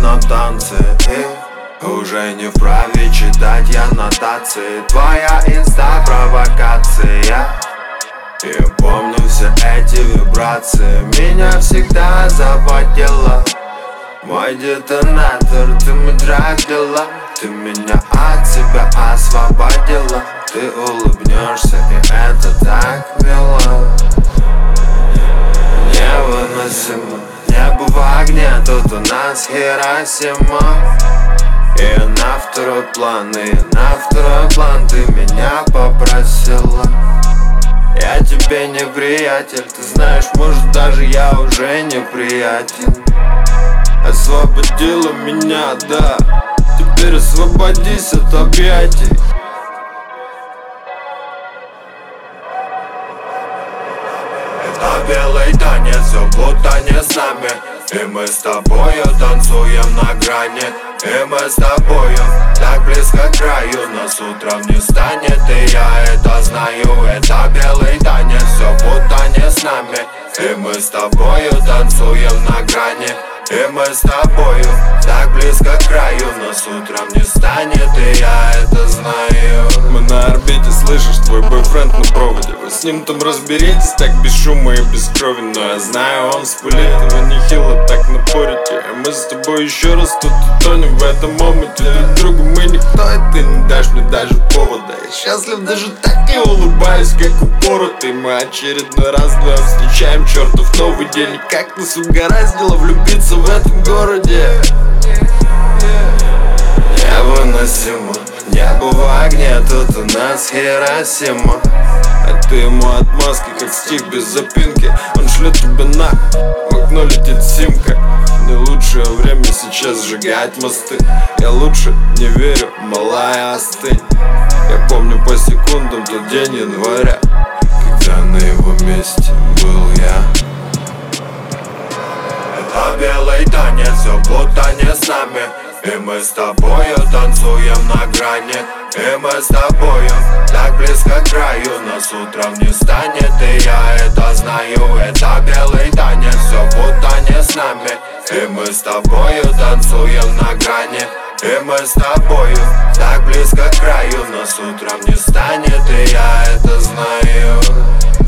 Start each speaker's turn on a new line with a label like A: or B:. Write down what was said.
A: на танцы и уже не вправе читать я нотации. Твоя инста провокация. И помню все эти вибрации. Меня всегда заводила. Мой детонатор, ты мой Дракула. Ты меня от себя освободила. Ты улыбнешься, и это так мило. Невыносимо. Небо в огне, тут у нас Хиросима. И на второй план, ты меня попросила. Я тебе не приятель, ты знаешь, может даже я уже не приятель. Освободила меня, да, теперь освободись от объятий. Это белый танец, все будто не с нами. И мы с тобою танцуем на грани. И мы с тобою так близко к краю. Нас утром не станет, и я это знаю. Это белый танец, все будто не с нами. И мы с тобою танцуем на грани. И мы с тобою так близко к краю. Нас утром не станет, и я это знаю. Мы на орбите, слышишь, твой бойфренд на проводе. Вы с ним там разберитесь, так без шума и без крови. Но я знаю, он спалит, и вы нехило так напорите. И мы с тобой еще раз тут утонем в этом омуте. Друг другу мы никто, и ты не дашь мне даже повода. Я счастлив даже так и улыбаюсь, как упоротый. Мы очередной раз вдвоем встречаем чертов новый день. И как нас угораздило влюбиться в этом городе. Невыносимо. Небо в огне, тут у нас Хиросима. А ты ему отмазки, как стих без запинки. Он шлет тебя на, в окно летит симка. Не лучшее время сейчас сжигать мосты. Я лучше не верю, малая, остынь. Я помню по секундам тот день января, когда на его месте был я. Это белый танец, все будто не с нами. И мы с тобою танцуем на грани. И мы с тобою так близко к краю. Нас утром не станет, и я это знаю. Это белый танец, все будто не с нами. И мы с тобою танцуем на грани. И мы с тобою так близко к краю. Нас утром не станет, и я это знаю.